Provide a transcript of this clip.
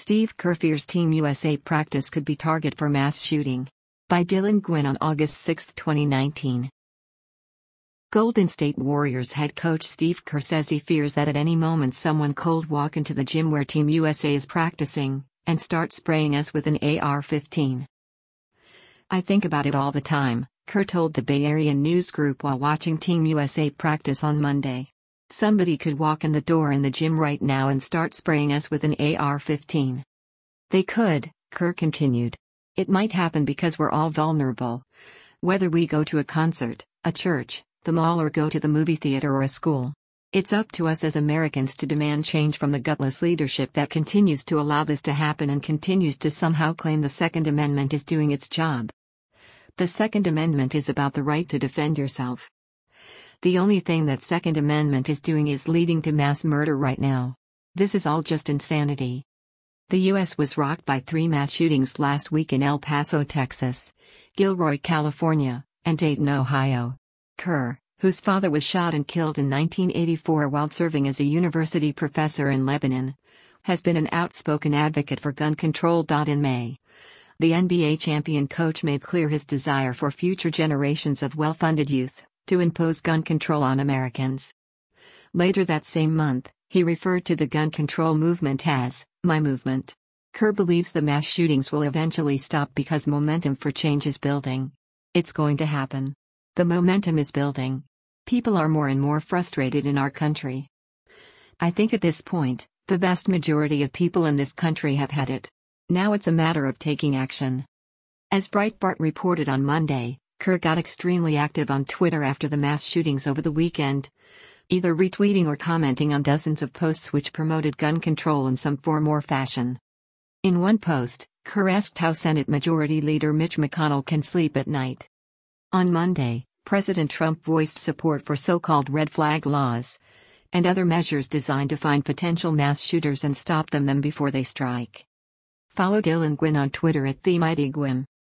Steve Kerr fears Team USA practice could be target for mass shooting. By Dylan Gwynn on August 6, 2019. Golden State Warriors head coach Steve Kerr says he fears that at any moment someone could walk into the gym where Team USA is practicing and start spraying us with an AR-15. "I think about it all the time," Kerr told the Bay Area news group while watching Team USA practice on Monday. "Somebody could walk in the door in the gym right now and start spraying us with an AR-15. They could," Kerr continued. "It might happen because we're all vulnerable. Whether we go to a concert, a church, the mall, or go to the movie theater or a school. It's up to us as Americans to demand change from the gutless leadership that continues to allow this to happen and continues to somehow claim the Second Amendment is doing its job. The Second Amendment is about the right to defend yourself. The only thing that Second Amendment is doing is leading to mass murder right now. This is all just insanity." The U.S. was rocked by 3 mass shootings last week in El Paso, Texas, Gilroy, California, and Dayton, Ohio. Kerr, whose father was shot and killed in 1984 while serving as a university professor in Lebanon, has been an outspoken advocate for gun control. In May, the NBA champion coach made clear his desire for future generations of well-funded youth to impose gun control on Americans. Later that same month, he referred to the gun control movement as "my movement." Kerr believes the mass shootings will eventually stop because momentum for change is building. It's going to happen. The momentum is building. People are more and more frustrated in our country. I think at this point, the vast majority of people in this country have had it. Now it's a matter of taking action. As Breitbart reported on Monday, Kerr got extremely active on Twitter after the mass shootings over the weekend, either retweeting or commenting on dozens of posts which promoted gun control in some form or fashion. In one post, Kerr asked how Senate Majority Leader Mitch McConnell can sleep at night. On Monday, President Trump voiced support for so-called red flag laws and other measures designed to find potential mass shooters and stop them before they strike. Follow Dylan Gwynn on Twitter at TheMightyGwynn.